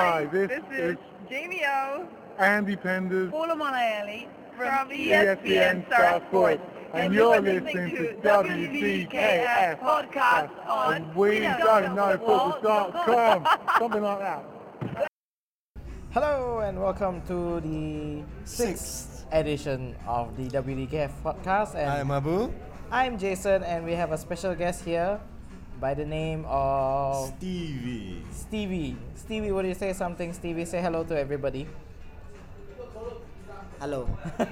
Hi, this is Jamie O. Andy Penders Paula Monaeli from ESPN Star Sports, and you're listening to WDKF podcast on We Don't Know Football.com, something like that. Hello and welcome to the sixth edition of the WDKF podcast. And I'm Abu. I'm Jason, and we have a special guest here by the name of Stevie. Stevie, would you say something? Stevie, say hello to everybody. Hello.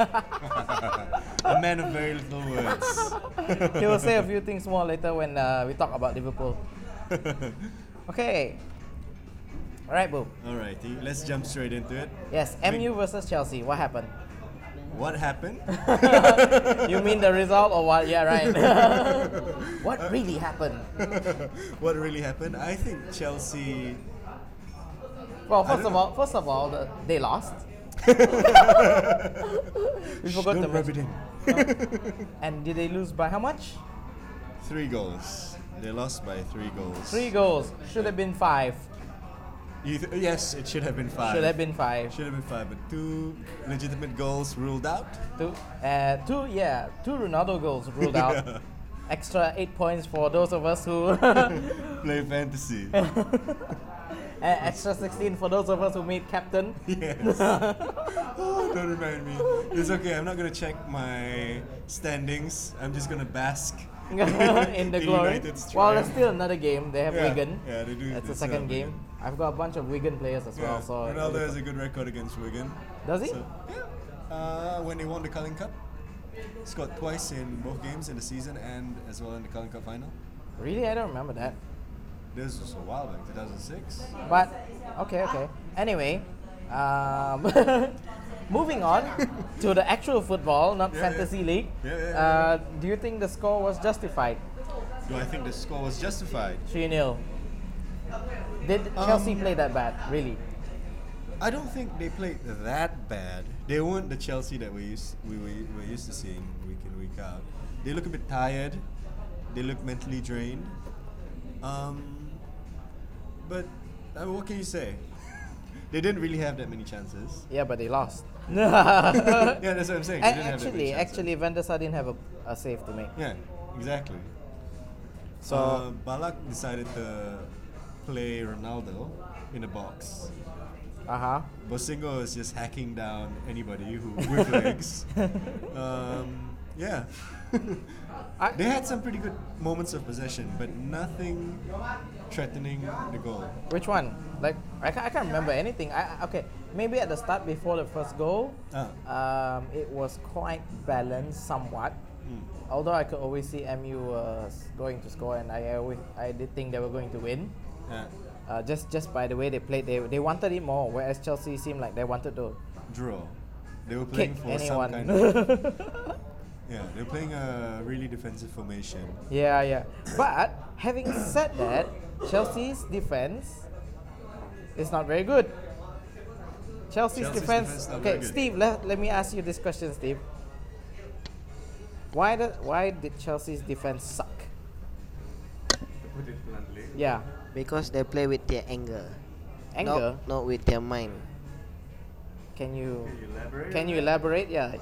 A man of very little words. He will say a few things more later when we talk about Liverpool. Okay. Alright, Boo. Alrighty, let's jump straight into it. Yes, MU versus Chelsea. What happened? What happened? You mean the result or what? Yeah, right. What really happened? What really happened? I think Chelsea. Well, I don't first of all, they lost. We forgot Don't to rub it mention. in. And did they lose by how much? 3 goals. They lost by 3 goals. 3 goals. Should have been 5. Yes, it should have been 5. Should have been 5. Should have been 5, but 2 legitimate goals ruled out. Two Ronaldo goals ruled out. Yeah. Extra 8 points for those of us who Play fantasy. extra 16 for those of us who made captain. Yes. Oh, don't remind me. It's okay. I'm not gonna check my standings. I'm just gonna bask In the glory. United's Well, there's triumph. still another game. They have Yeah, Wigan. yeah, they do. That's the They still second have game. Wigan. I've got a bunch of Wigan players as well. Yeah, So Ronaldo has a good record against Wigan. Does he? So, yeah. When they won the Carling Cup, scored twice in both games in the season and as well in the Carling Cup final. Really, I don't remember that. This was a while back, 2006. But okay. Anyway, moving on to the actual football, not Yeah, fantasy league. Yeah. Do you think the score was justified? Do I think the score was justified? 3-0. Did Chelsea play that bad? Really? I don't think they played that bad. They weren't the Chelsea that we were used to seeing week in, week out. They look a bit tired. They look mentally drained. But what can you say? They didn't really have that many chances. Yeah, but they lost. Yeah, that's what I'm saying. They didn't have that many chances. Actually, Van der Sar didn't have a save to make. Yeah, exactly. So Balak decided to play Ronaldo in a box. Bosingo was just hacking down anybody who with legs. Yeah. They had some pretty good moments of possession, but nothing threatening the goal. Which one? Like I can't remember anything. Okay, maybe at the start before the first goal, it was quite balanced somewhat. Although I could always see MU was going to score, and I did think they were going to win. Yeah. Just by the way they played, they wanted it more, whereas Chelsea seemed like they wanted to Draw. They were kick playing for anyone. some kind of. Yeah, they're playing a really defensive formation. Yeah. But having said that, Chelsea's defense is not very good. Chelsea's defense. not Okay, very good. Steve, let me ask you this question, Steve. Why did Chelsea's defense suck? Put it bluntly. Yeah, Because they play with their anger. anger. Not with their mind. Can you Can you elaborate? elaborate? Yeah.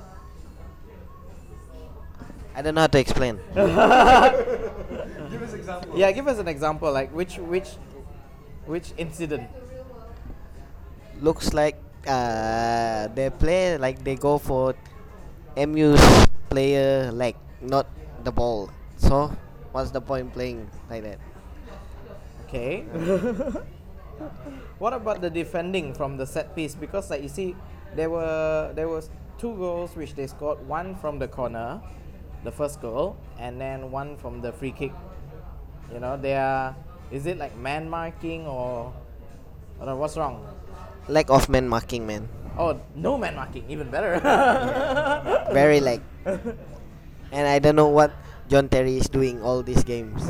I don't know how to explain. Give us example. Yeah, give us an example. Like which incident? Looks like they play like they go for MU's player leg, not the ball. So what's the point playing like that? Okay. What about the defending from the set piece? Because like you see, there was 2 goals which they scored. One from the corner, the first goal, and then one from the free kick. You know, is it like man marking or what's wrong? Lack of man marking, man. Oh, no man marking, even better. Very like. And I don't know what John Terry is doing all these games.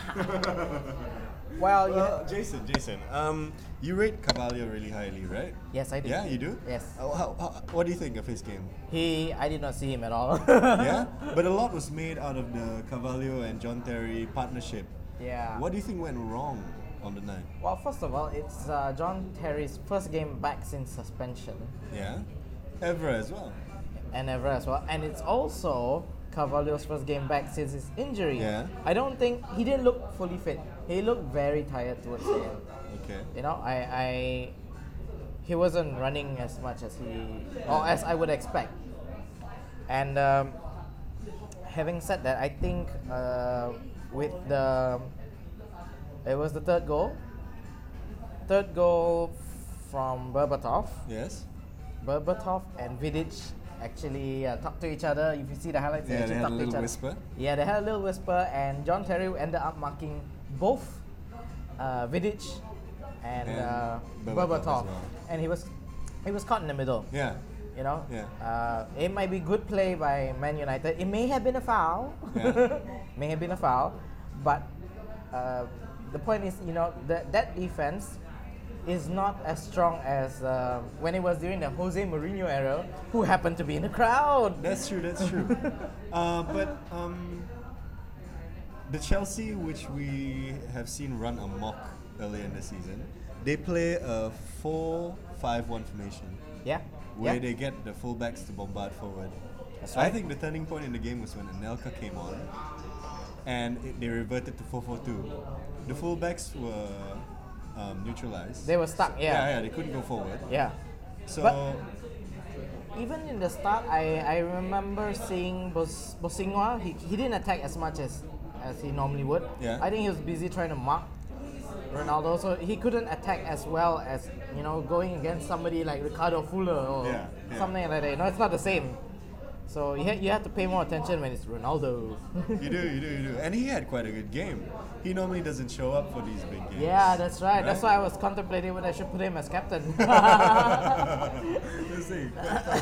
Well, Jason, you rate Carvalho really highly, right? yes, I do. Yeah, you do? Yes. What do you think of his game? I did not see him at all. Yeah? But a lot was made out of the Carvalho and John Terry partnership. Yeah. What do you think went wrong on the night? Well, first of all, it's John Terry's first game back since suspension, Yeah, ever as well. and ever as well, and it's also Carvalho's first game back since his injury. Yeah. I don't think he didn't look fully fit. He looked very tired towards the end. Okay. You know, he wasn't running as much as as I would expect. And having said that, I think with it was the third goal from Berbatov. Yes. Berbatov and Vidic actually talked to each other. If you see the highlights, Yeah, actually they had a talked to each little other. whisper. Yeah, they had a little whisper, and John Terry ended up marking both Vidic and And Berbatov, Berbatov as well. and he was caught in the middle. Yeah. You know, Yeah. it might be good play by Man United. It may have been a foul. Yeah. May have been a foul, but the point is, you know, that defense is not as strong as when it was during the Jose Mourinho era, who happened to be in the crowd. That's true. That's true. But the Chelsea, which we have seen run amok earlier in the season, they play a 4-5-1 formation. Yeah. Where yeah. they get the fullbacks to bombard forward. That's I right. think the turning point in the game was when Anelka came on, and they reverted to 4-4-2. The fullbacks were neutralized. They were stuck. Yeah. They couldn't go forward. Yeah. So But- Even in the start, I remember seeing Bosingwa. He didn't attack as much as he normally would. Yeah. I think he was busy trying to mark Ronaldo, so he couldn't attack as well as, you know, going against somebody like Ricardo Fuller or Yeah, yeah. something like that. You know, it's not the same. So you have to pay more attention when it's Ronaldo. you do, and he had quite a good game. He normally doesn't show up for these big games. Yeah, that's right. That's why I was contemplating whether I should put him as captain. Let's see.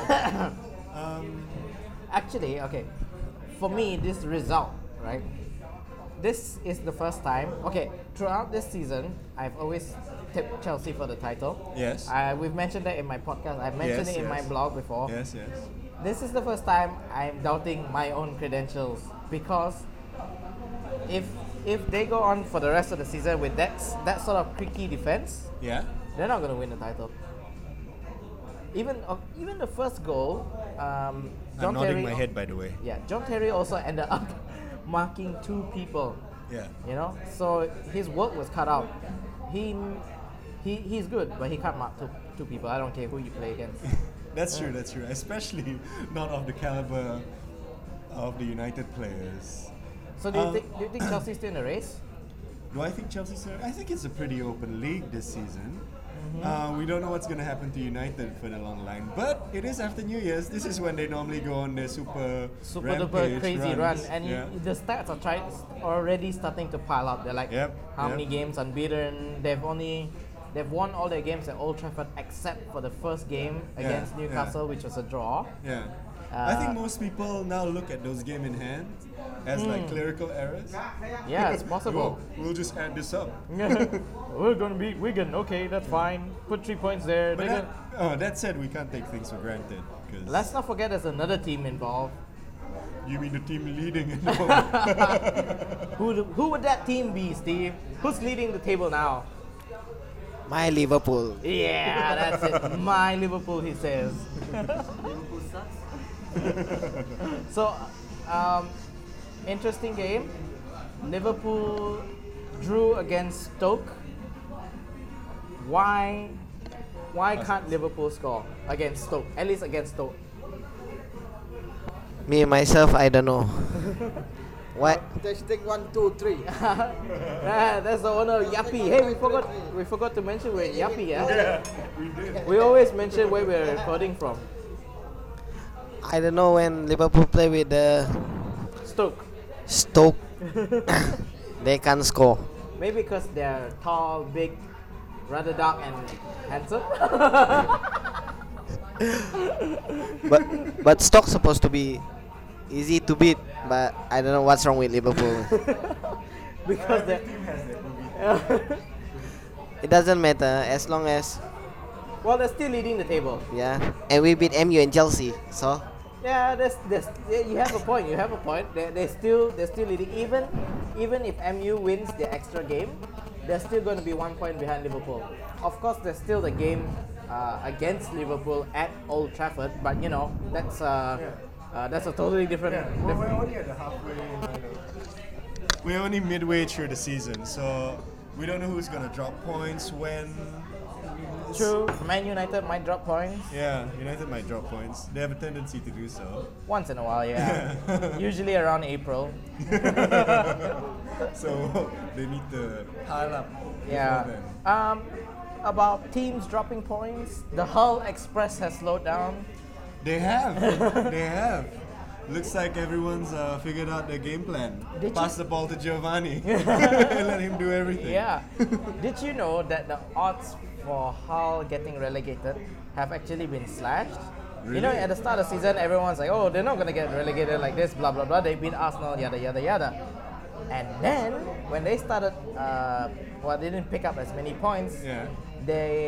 Actually, okay, for me, this result, right? This is the first time. Okay, throughout this season, I've always tipped Chelsea for the title. Yes. We've mentioned that in my podcast. I've mentioned Yes, it in my yes. blog before. Yes, yes. This is the first time I'm doubting my own credentials, because if they go on for the rest of the season with that sort of creaky defense, Yeah. they're not going to win the title. Even the first goal, I'm John nodding Terry. my head, by the way. Yeah, John Terry also ended up marking 2 people. Yeah. You know, so his work was cut out. He's good, but he can't mark two people. I don't care who you play against. That's true. That's true. Especially not of the caliber of the United players. So do you think Chelsea's still in the race? Do I think Chelsea's? I think it's a pretty open league this season. We don't know what's going to happen to United for the long line, but it is after New Year's. This is when they normally go on their super Super duper rampage crazy run, runs. and yeah. the stats are already starting to pile up. They're like, Yep, how yep. many games unbeaten? They've won all their games at Old Trafford except for the first game against yeah. Newcastle, which was a draw. Yeah. I think most people now look at those game in hand as like clerical errors. Yeah, it's possible. We'll just add this up. We're gonna beat Wigan. Okay, that's fine. Put 3 points there. But that said, we can't take things for granted. 'Cause Let's not forget there's another team involved. you mean the team leading in the moment? Who would that team be, Steve? Who's leading the table now? My Liverpool. Yeah, that's it. My Liverpool, he says. So, interesting game. Liverpool drew against Stoke. Why can't Liverpool score against Stoke? At least against Stoke. Me myself, I don't know. What? Testing 1, 2, 3. Yeah, that's the owner of Yappy. Hey, we forgot to mention we're at Yappy. Yeah, we did. We always mention where we're recording from. I don't know when Liverpool play with the Stoke. They can't score. Maybe because they're tall, big, rather dark and handsome. But Stoke supposed to be easy to beat, but I don't know what's wrong with Liverpool. Because they It doesn't matter as long as well, they're still leading the table. and we beat MU and Chelsea. So Yeah, you have a point. They're still leading. Even if MU wins the extra game, they're still going to be 1 point behind Liverpool. Of course, there's still the game against Liverpool at Old Trafford, but you know that's a totally different. We're only at the halfway line. We're only midway through the season, so we don't know who's gonna drop points when. True, Man United might drop points Yeah, United might drop points. They have a tendency to do so. once in a while. Yeah, usually around April. So they need to pile up. Yeah. before then. About teams dropping points, the Hull Express has slowed down. They have. They have. Looks like everyone's figured out their game plan. Did Pass you- the ball to Giovanni and let him do everything. Yeah. Did you know that the odds for Hull getting relegated have actually been slashed? You know, Really? at the start of the season, everyone's like, oh, they're not going to get relegated like this, blah, blah, blah. They beat Arsenal, yada, yada, yada. And then, when they started, they didn't pick up as many points. Yeah. They,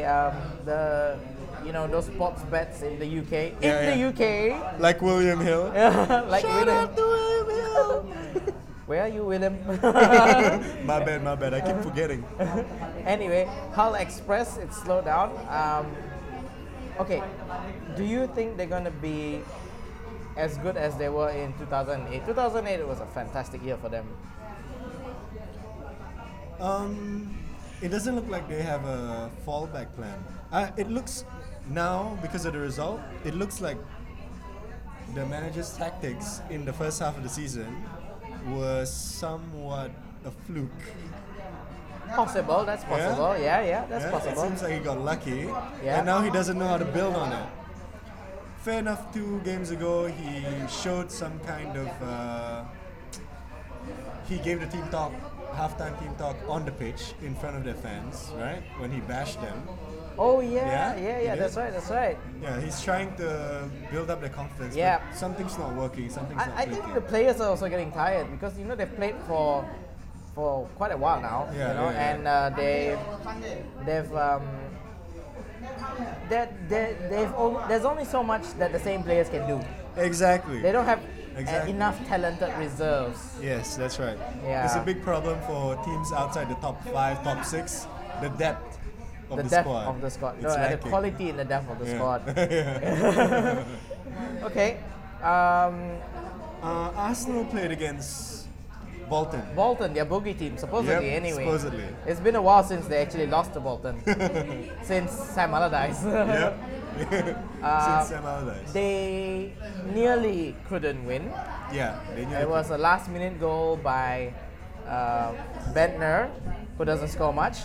those sports bets in the UK. Yeah, In the yeah. UK, Like William Hill. like Shout William. out to William Hill. Where are you, William? My bad. I keep forgetting. Anyway, Hull Express, it's slowed down. Okay, do you think they're going to be as good as they were in 2008? 2008 it was a fantastic year for them. It doesn't look like they have a fallback plan. It looks now, because of the result, it looks like the manager's tactics in the first half of the season was somewhat a fluke. Possible, that's possible. Yeah, that's It possible. seems like he got lucky, Yeah. and now he doesn't know how to build on it. Fair enough, 2 games ago, he showed some kind of. He gave the team talk, halftime team talk on the pitch in front of their fans, right? When he bashed them. Oh Yeah, yeah, he that's did. right. Yeah, he's trying to build up their confidence. Yeah. But something's not working. Something's not I think clicking. the players are also getting tired because they've played for quite a while now, Yeah, and there's only so much that the same players can do. Exactly. They don't have Exactly. enough talented reserves. Yes, that's right. Yeah. It's a big problem for teams outside the top 5, top 6. The depth of The the depth squad. of the squad. No, It's and the lacking. quality in the depth of the Yeah. squad. Yeah. Okay. Arsenal played against Bolton. Bolton, their boogie team, supposedly Yep, anyway. supposedly. It's been a while since they actually lost to Bolton. Since Sam Allardyce. Yep. Since Sam Allardyce. They nearly couldn't win. Yeah, they knew It was a last minute goal by Bentner, who doesn't score much.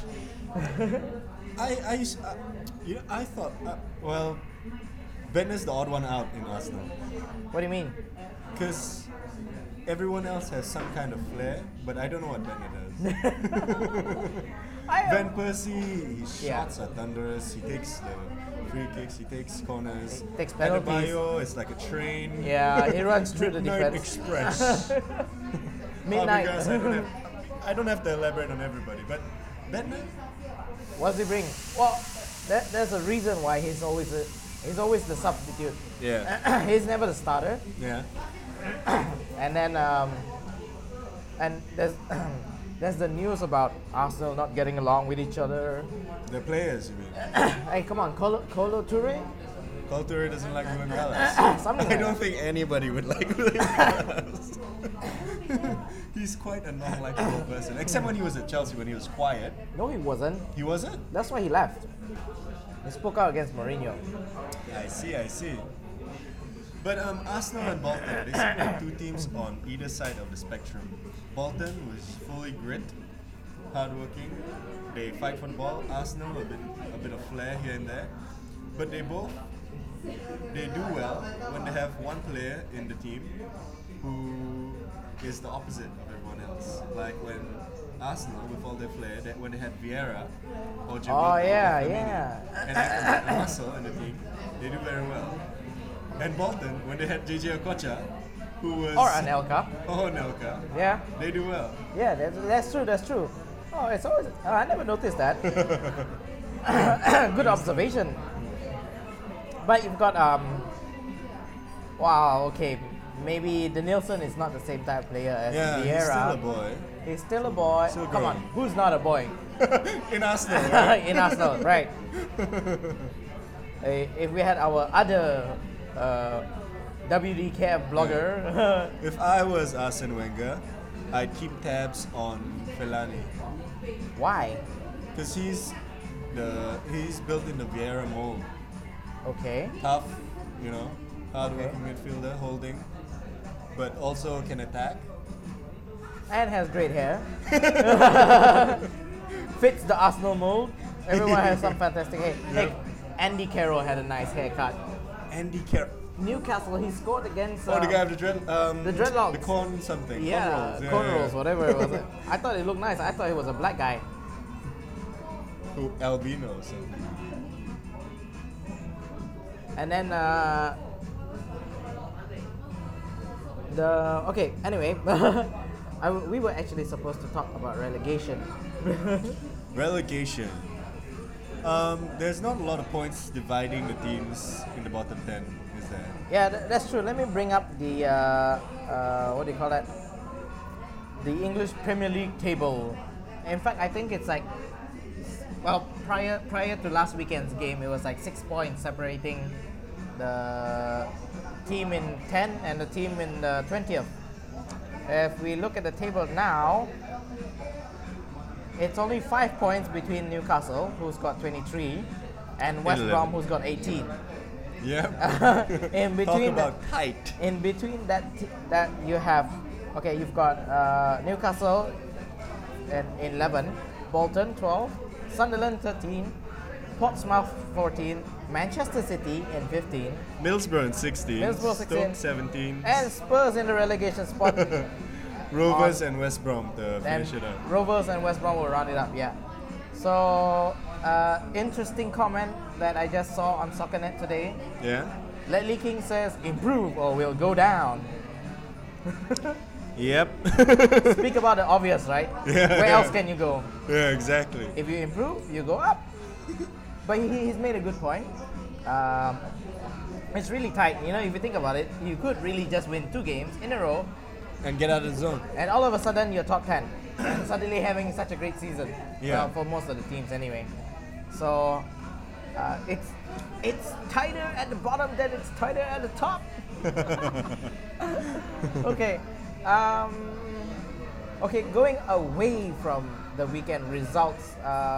I thought, Bentner's the odd one out in Arsenal. What do you mean? Because everyone else has some kind of flair, but I don't know what Bentner does. Van Persie, his Yeah. shots are thunderous. He takes the free kicks, he takes corners. He takes penalties. Adebayo is like a train. Yeah, he runs through the Midnight defense. Express. Midnight. Fabregas, I don't have to elaborate on everybody, but Bentner, What does he bring? Well, there's a reason why he's always the substitute. yeah, He's never the starter. yeah. And then and there's there's the news about Arsenal not getting along with each other. The players, you mean? Hey, come on, Kolo Toure? Culture doesn't like Ruben Gallas. Something I like don't that. think anybody would like Ruben Gallas. He's quite a non-likable person, except when he was at Chelsea when he was quiet. No, he wasn't. He wasn't? That's why he left. He spoke out against Mourinho. I see. But Arsenal and Bolton, they seem like two teams on either side of the spectrum. Bolton was fully grit, hardworking. They fight for the ball. Arsenal a bit of flair here and there, but they do well when they have one player in the team who is the opposite of everyone else. Like when Arsenal, with all their flair, when they had Vieira or Giroud Oh, yeah, or Firmino yeah. and acted like a muscle in the team, they do very well. And Bolton, when they had JJ Okocha, who was Or Anelka. or Anelka, Yeah. they do well. Yeah, that's true. Oh, it's always. I never noticed that. Good observation. But you've got Wow. Okay. Maybe Danielson is not the same type of player as Yeah, Vieira. he's still a boy. He's still a boy. Still Come on, growing. who's not a boy? In Arsenal, right? In Arsenal, right? If we had our other WDCAF blogger, If I was Arsene Wenger, I'd keep tabs on Fellaini why? because he's built in the Vieira mold. Okay. Tough, hard-working midfielder, holding, but also can attack. And has great hair. Fits the Arsenal mold. Everyone has some fantastic hair. Hey, Andy Carroll had a nice haircut. Andy Carroll. Newcastle, he scored against. Oh, the guy with the dreadlocks. the corn something. Yeah, cornrows. cornrows, whatever it was. I thought it looked nice. I thought he was a black guy. Who, albino or something. And then anyway, we were actually supposed to talk about relegation. Relegation. There's not a lot of points dividing the teams in the bottom 10, is there? Yeah, that's true. Let me bring up the what do you call that? The English Premier League table. In fact, I think it's like, well, prior to last weekend's game, it was like 6 points separating the team in 10 and the team in the 20th. If we look at the table now, it's only 5 points between Newcastle, who's got 23, and West 11. Brom, who's got 18. Yeah. In Talk between about tight. in between that you have, okay, you've got Newcastle in 11, Bolton 12, Sunderland 13, Portsmouth 14, Manchester City in 15, Middlesbrough in 16, Middlesbrough 16, Stoke 17, and Spurs in the relegation spot. Rovers and West Brom to And finish it up. Rovers and West Brom will round it up, yeah. So, interesting comment that I just saw on SoccerNet today. Yeah? Ledley King says, improve or we'll go down. Yep. Speak about the obvious, right? Yeah. Where else can you go? Yeah, exactly. If you improve, you go up. But he's made a good point. It's really tight. If you think about it, you could really just win 2 games in a row, And get out of the zone. and all of a sudden you're top 10. And suddenly having such a great season. Yeah. For most of the teams anyway. So it's tighter at the bottom than it's tighter at the top. Okay. Okay, going away from the weekend results.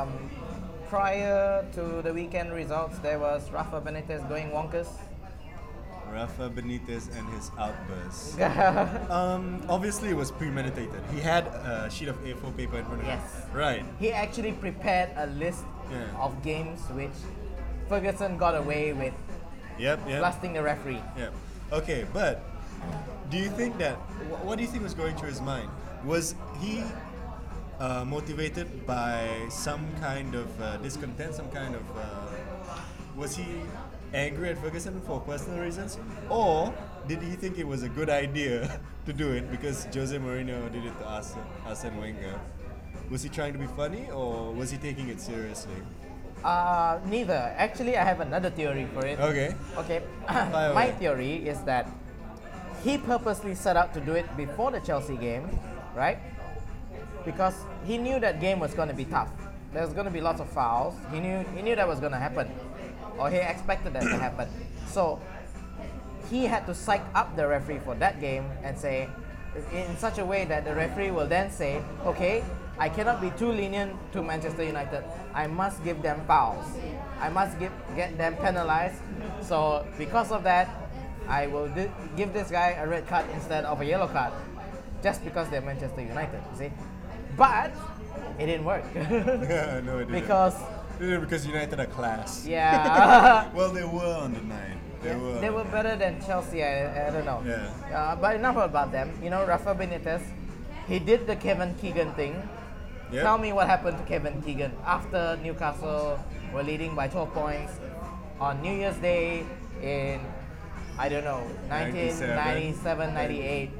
Prior to the weekend results, there was Rafa Benitez going wonkers. Rafa Benitez and his outbursts. Obviously, it was premeditated. He had a sheet of A4 paper in front of him. Yes. Right. He actually prepared a list Yeah. of games which Ferguson got away with Yep. blasting the referee. Yep. Okay, but do you think that? What do you think was going through his mind? Was he motivated by some kind of discontent? Was he angry at Ferguson for personal reasons, or did he think it was a good idea to do it because Jose Mourinho did it to Arsene Wenger? Was he trying to be funny, or was he taking it seriously? Neither. Actually, I have another theory for it. Okay. Okay. Fire My away. theory is that he purposely set out to do it before the Chelsea game, right? Because he knew that game was going to be tough. There's going to be lots of fouls. He knew that was going to happen, or he expected that to happen. So he had to psych up the referee for that game and say, in such a way that the referee will then say, okay, I cannot be too lenient to Manchester United. I must give them fouls. I must get them penalized. So because of that, I will give this guy a red card instead of a yellow card, just because they're Manchester United. You see, but it didn't work. Yeah, no, it didn't. Because United are class. Yeah. Well, they were on the night. They were better than Chelsea. I don't know. Yeah. But enough about them. Rafa Benitez, he did the Kevin Keegan thing. Yep. Tell me what happened to Kevin Keegan after Newcastle were leading by 12 points on New Year's Day in, I don't know, 1997, 98.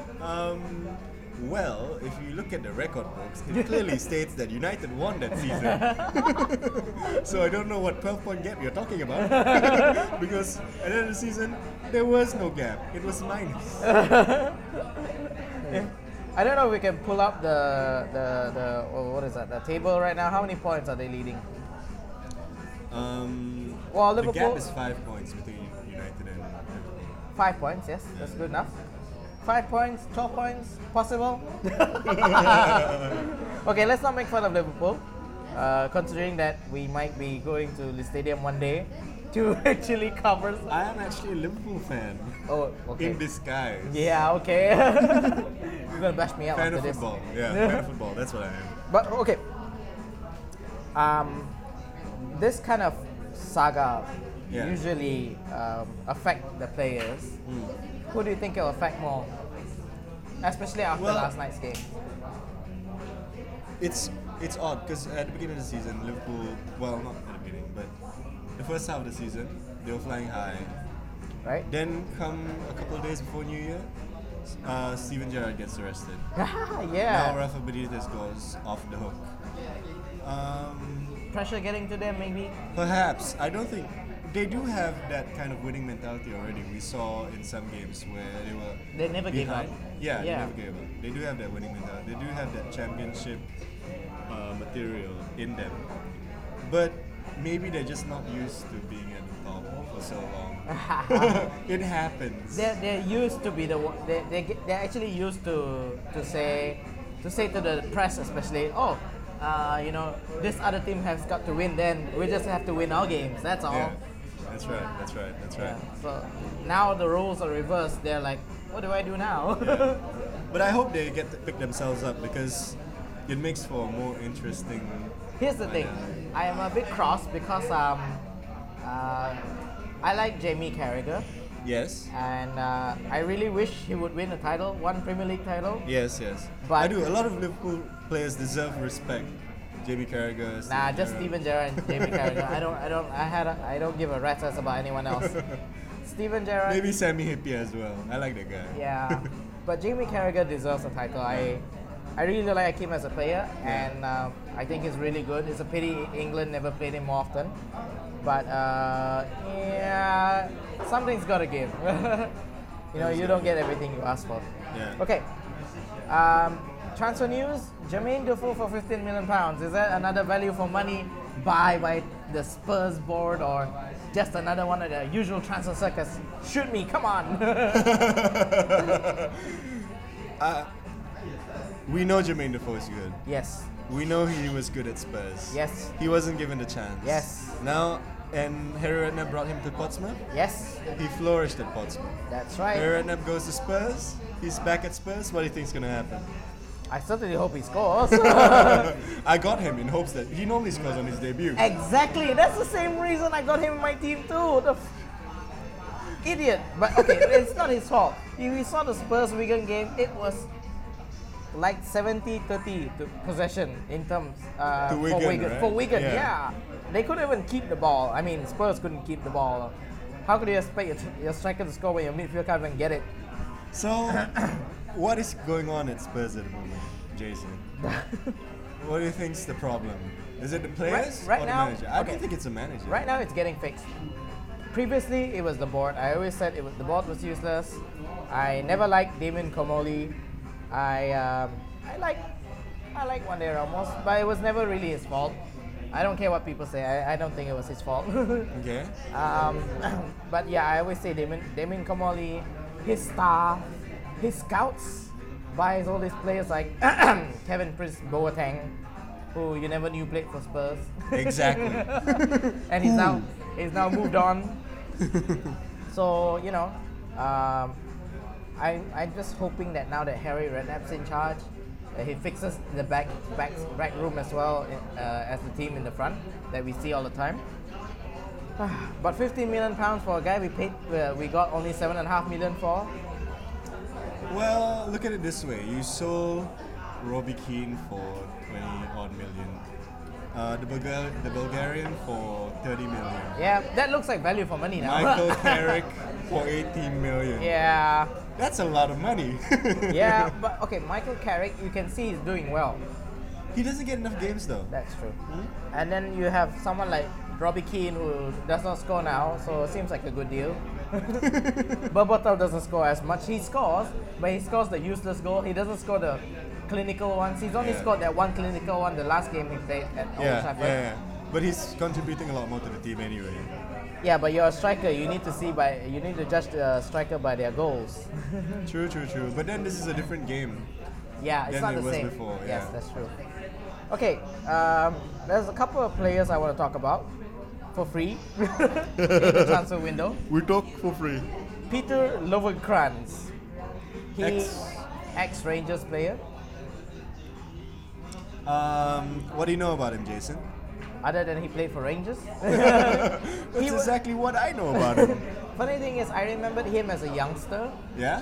Well, if you look at the record books, it clearly states that United won that season. So I don't know what 12-point gap you're talking about. Because at the end of the season, there was no gap. It was minus. I don't know if we can pull up what is that? The table right now. How many points are they leading? Well, the Liverpool gap is 5 points between United and Liverpool. 5 points. Yes, that's good enough. 5 points, 12 points, possible. Okay, let's not make fun of Liverpool, considering that we might be going to the stadium one day to actually cover. I am actually a Liverpool fan. Oh, okay. In disguise. Yeah, okay. You're gonna bash me out Fan after of this. football. Yeah, fan of football. That's what I am. But okay, this kind of saga Yeah. usually affect the players. Who do you think it will affect more, especially after Well, last night's game? It's odd because at the beginning of the season, Liverpool, well, not at the beginning, but the first half of the season, they were flying high. Right? Then come a couple of days before New Year, Steven Gerrard gets arrested. Now Yeah. Rafa Benitez goes off the hook. Pressure getting to them, maybe. Perhaps. I don't think they do have that kind of winning mentality already. We saw in some games where they were They never gave behind. up. Yeah, Yeah. they never gave up. They do have that winning mentality. They do have that championship material in them. But maybe they're just not used to being at the top for so long. It happens. They're used to be the one. They're actually used to say to the press especially. Oh, you know, this other team has got to win. Then we just have to win our games. That's all. Yeah, that's right. That's right. That's right. Yeah. So now the roles are reversed. They're like, what do I do now? But I hope they get to pick themselves up because it makes for a more interesting. Here's the thing. I am a bit cross because I like Jamie Carragher, Yes. and I really wish he would win a title, one Premier League title. Yes, yes. But- I do. A lot of Liverpool players deserve respect. Jamie Carragher. Nah, just Steven Gerrard and Jamie Carragher. I don't give a rat's ass about anyone else. Steven Gerrard. Maybe Sammy Hippier as well. I like that guy. Yeah, but Jamie Carragher deserves a title. I really like him as a player, and I think he's really good. It's a pity England never played him more often. But yeah, something's got to give. You know, you don't get everything you ask for. Yeah. Okay. Transfer news: Jermaine Defoe for £15 million. Is that another value for money buy by the Spurs board, or just another one of the usual transfer circus? Shoot me, come on! We know Jermaine Defoe is good. Yes. We know he was good at Spurs. Yes. He wasn't given the chance. Yes. Now, and Harry Redknapp brought him to Portsmouth. Yes. He flourished at Portsmouth. That's right. Harry Redknapp goes to Spurs. He's back at Spurs. What do you think's gonna happen? I certainly hope he scores. I got him in hopes that he normally scores on his debut. Exactly. That's the same reason I got him in my team too. Idiot. But okay, it's not his fault. If we saw the Spurs Wigan game, it was like 70-30 to possession in terms To Wigan, right? For Wigan, Yeah. yeah. They couldn't even keep the ball. I mean, Spurs couldn't keep the ball. How could you expect your striker to score when your midfield can't even get it? So, what is going on at Spurs at the moment, Jason? What do you think's the problem? Is it the players Right or the now- manager? I okay. don't think it's a manager. Right now, it's getting fixed. Previously, it was the board. I always said the board was useless. I never liked Damien Comolli. I like Wande Ramos, but it was never really his fault. I don't care what people say. I don't think it was his fault. Okay. But yeah, I always say Damien Comolli, his staff, his scouts, buys all these players like Kevin Prince Boateng, who you never knew played for Spurs. Exactly. And he's now moved on. So you know, I'm just hoping that now that Harry Redknapp's in charge, he fixes the back room as well as the team in the front that we see all the time. But £15 million for a guy we got only $7.5 million for. Well, look at it this way. You sold Robbie Keane for 20 odd million. The Bulgarian for 30 million. Yeah, that looks like value for money now. Michael Carrick for 18 million. Yeah, That's a lot of money. yeah, but okay, Michael Carrick, you can see he's doing well. He doesn't get enough games though. That's true. And then you have someone like Robbie Keane who does not score now, so it seems like a good deal. Berbatov doesn't score as much. He scores, but he scores the useless goal. He doesn't score the clinical ones. He's only Yeah. scored that one clinical one the last game he played at Old Yeah, Trafford. yeah. But he's contributing a lot more to the team anyway. Yeah, but you're a striker. You need to judge the striker by their goals. True. But then this is a different game. Yeah, it's Than not it the was same. before, Yes, yeah. that's true. Okay, there's a couple of players I want to talk about for free in the transfer window. We talk for free. Peter Lovenkrantz. He Ex- ex-Rangers player. What do you know about him, Jason? Other than he played for Rangers. That's He wa- exactly what I know about him. Funny thing is, I remembered him as a youngster. Yeah?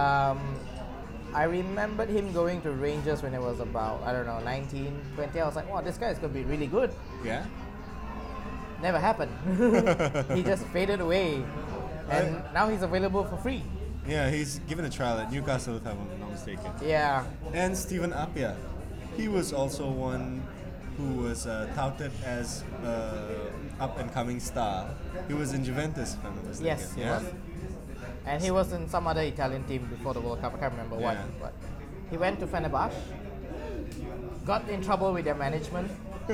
I remembered him going to Rangers when he was about, I don't know, 19, 20. I was like, wow, this guy is going to be really good. Yeah? Never happened. He just faded away. And now he's available for free. Yeah, he's given a trial at Newcastle, if I'm not mistaken. Yeah. And Stephen Appiah. He was also one who was touted as up and coming star. He was in Juventus, if I'm not mistaken. Yes, he yeah? was. And he was in some other Italian team before the World Cup. I can't remember what. Yeah. But he went to Fenerbahce. Got in trouble with their management.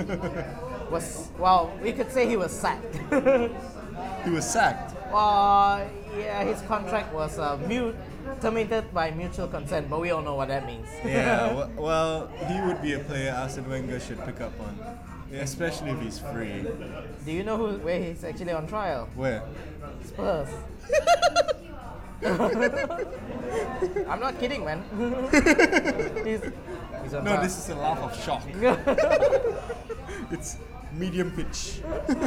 We could say he was sacked. He was sacked. Yeah, his contract was terminated by mutual consent, but we all know what that means. Yeah, well, he would be a player Arsene Wenger should pick up on, especially if he's free. Do you know where he's actually on trial? Where? Spurs. I'm not kidding, man. he's on No, trial. this is a laugh of shock. It's medium pitch.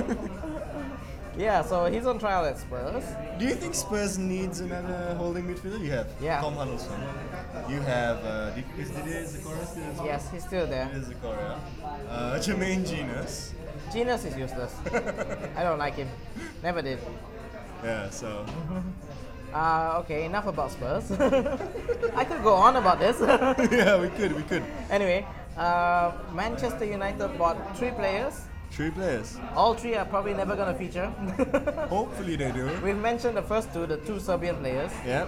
Yeah, so he's on trial at Spurs. Do you think Spurs needs another holding midfielder? You have Tom Huddleston. You have Didier Zokora still as well? Yes, he's still there. Didier Zokora. Jermaine Genius. Genius is useless. I don't like him. Never did. Yeah, so Okay, enough about Spurs. I could go on about this. yeah, we could. Anyway, Manchester United bought 3 players. 3 players. All 3 are probably never going to feature. Hopefully they do. We've mentioned the first 2, the 2 Serbian players. Yeah.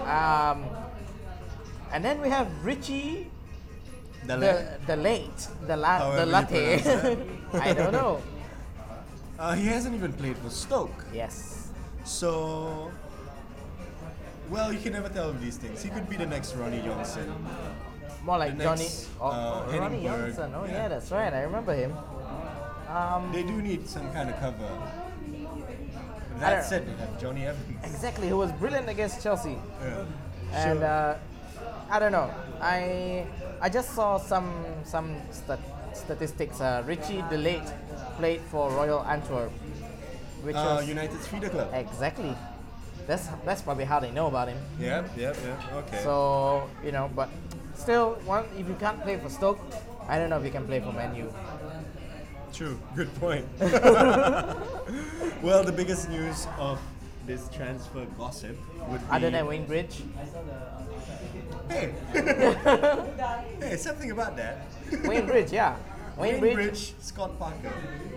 And then we have Richie, the latte. However you latte. pronounce that. I don't know. He hasn't even played for Stoke. Yes. So, well, you can never tell with these things. He could be the next Ronnie Johnson. More like The Johnny. next, Ronnie Henningberg. Johnson. Oh, Yeah. yeah, that's right. I remember him. They do need some kind of cover. I That don't- said, they have Johnny Evans. Exactly. He was brilliant against Chelsea. Yeah. And So- I don't know. I just saw some statistics. Richie DeLate played for Royal Antwerp, which was United's feeder club. exactly. That's probably how they know about him. Yep. Okay. So but still, if you can't play for Stoke, I don't know if you can play for Man U. True. Good point. Well, the biggest news of this transfer gossip would be. Other than Wayne Bridge, Hey. Hey, something about that. Wayne Bridge, yeah, Wayne Bridge. Scott Parker.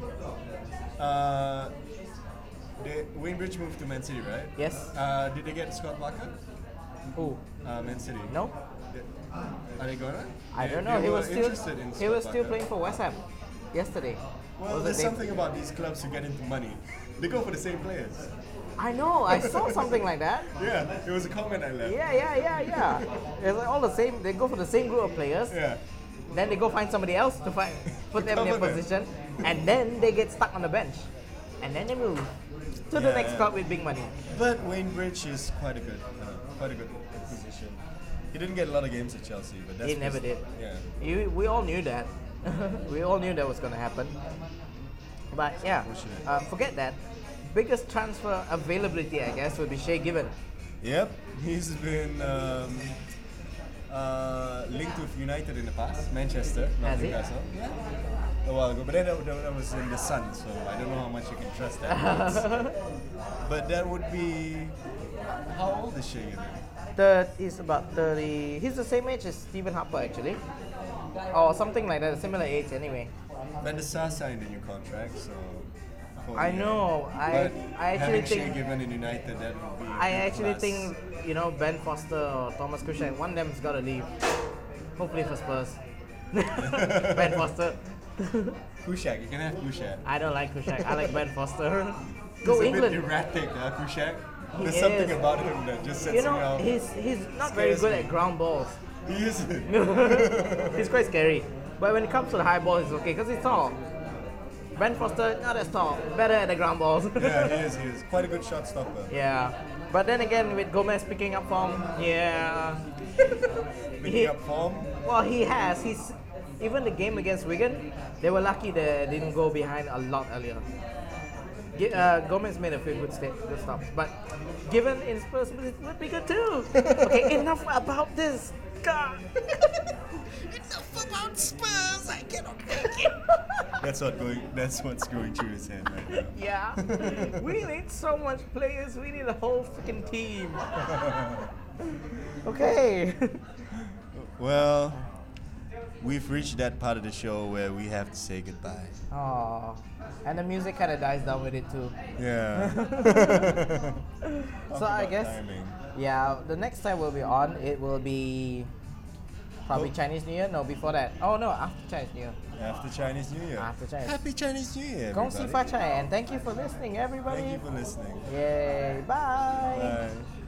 Wayne Bridge moved to Man City, right? Yes. Did they get Scott Parker? Who? Man City. No, Are they gonna? I They- don't know. they He were was still interested in he Scott was still Parker. playing for West Ham yesterday. Well, Was it there's they- something about these clubs who get into money. They go for the same players. I know. I saw something like that. Yeah, it was a comment I left. Yeah. It's like all the same. They go for the same group of players. Yeah. Then they go find somebody else to put them in their cover them. position, and then they get stuck on the bench, and then they move to the Yeah, next yeah. club with big money. But Wayne Bridge is quite a good position. He didn't get a lot of games at Chelsea, but that's He never did. Yeah. We all knew that. We all knew that was going to happen. But yeah, Unfortunate. forget that. Biggest transfer availability, I guess, would be Shea Given. Yep, he's been linked with United in the past, Manchester, not Has he? Newcastle. Yeah. A while ago, but then that was in the Sun, so I don't know how much you can trust that. But that would be. How old is Shea Given? He's about 30. He's the same age as Stephen Harper, actually. Or something like that, a similar age anyway. Van der Sar signed a new contract, so for I the know. But I actually having Shea think Given in United, that would be. I a actually plus. think Ben Foster or Thomas Kushak, one of them's got to leave. Hopefully for Spurs. Ben Foster. Kushak, you can have Kushak. I don't like Kushak. I like Ben Foster. He's Go a England. bit erratic, Kushak. He There's something is. about him that just sets You me know, off. he's not very Scares good me. at ground balls. He isn't. He's quite scary. But when it comes to the high balls, it's okay because he's tall. Ben Foster, not as tall, better at the ground balls. Yeah, he is. He is quite a good shot stopper. Yeah. But then again, with Gomez picking up form, yeah. Picking up form. Well, he has. He's even the game against Wigan, they were lucky they didn't go behind a lot earlier. Gomez made a few good stops, but given in Spurs, it would be good too. Okay, enough about this. God. Enough about Spurs. I cannot take it. That's what's going through his head right now. Yeah. We need so much players. We need a whole freaking team. Okay. Well, we've reached that part of the show where we have to say goodbye. Oh, and the music kind of dies down with it too. Yeah. So I about guess, timing. yeah, the next time we'll be on, it will be probably Chinese New Year. No, before that. Oh no, after Chinese New Year. After Chinese New Year. After Chinese. Happy Chinese New Year, Gong Si everybody. Fa Chai, and thank you for listening, everybody. Thank you for listening. Yay! Bye. Bye.